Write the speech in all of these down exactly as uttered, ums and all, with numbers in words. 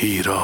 هیرا.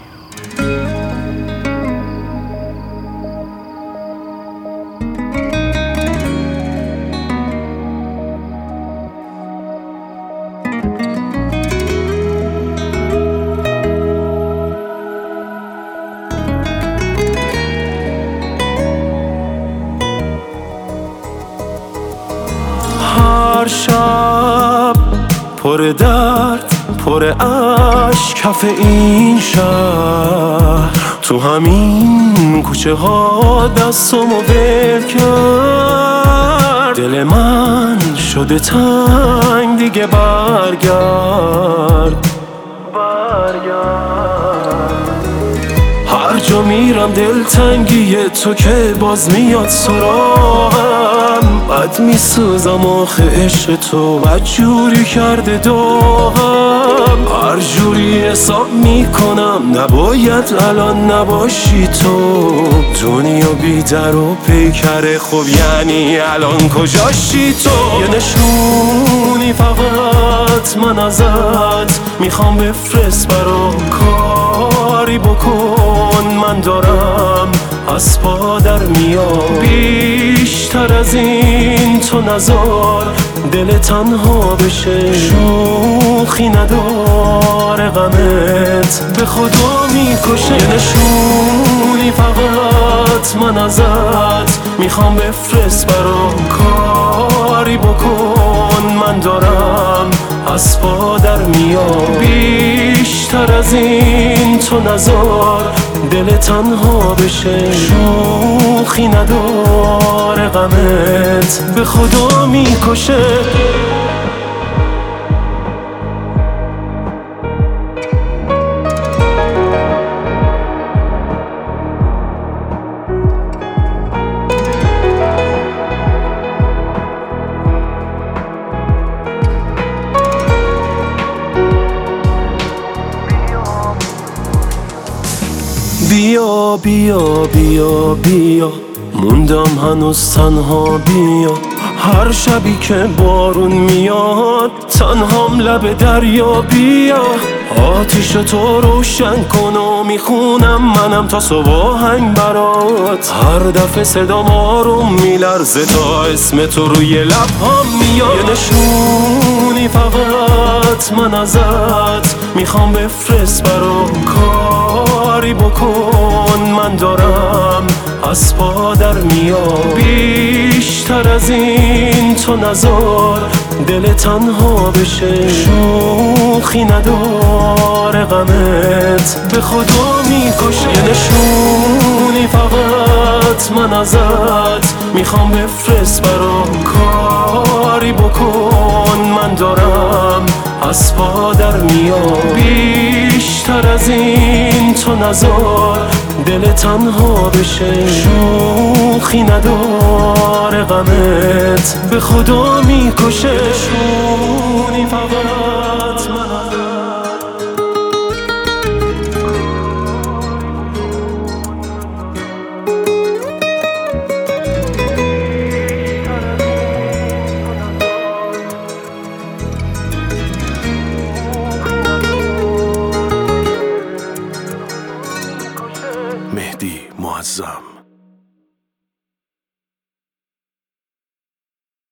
هر شب پر درد پر اشک کف این شهر، تو همین کوچه ها دستمو ول کرد. دل من شده تنگ دیگه برگرد برگرد. هر جا میرم دلتنگی تو که باز میاد سراغم. بد میسوزم آخه عشق تو بدجوری کرده داغم. هر جوری حساب میکنم نباید الان نباشی تو. دنیا بی در و پیکره، خب یعنی الان کجاشی تو؟ یه نشونی فقط من ازت میخوام بفرست برام، کاری بکن من دارم از پا در میام. بیشتر از این تو نزار دل تنها بشه، شوخی نداره غمت به خدا میکشه. یه نشونی فقط من ازت میخوام بفرست برام، کاری بکن من دارم از پا در میام. بیشتر از این تو نزار دل تنها بشه، شوخی نداره غمت به خدا میکشه. بیا بیا بیا بیا، موندم هنوز تنها. بیا هر شبی که بارون میاد تنهام لب دریا. بیا آتیش تو روشن کن و میخونم منم تا صبح آهنگ برات. هر دفعه صدام آروم میلرزه تا اسم تو روی لبهام میاد. یه نشونی فقط من ازت میخوام بفرست برام، کاری بکن من دارم از پا در میام. بیشتر از این تو نزار دل تنها بشه، شوخی نداره غمت به خدا میکشه. یه نشونی فقط من ازت میخوام بفرست برام، کاری بکن من دارم از پا در میام. بیشتر از این تو نزار دل تنها بشه، شوخی نداره غمت به خدا میکشه. شونی فقط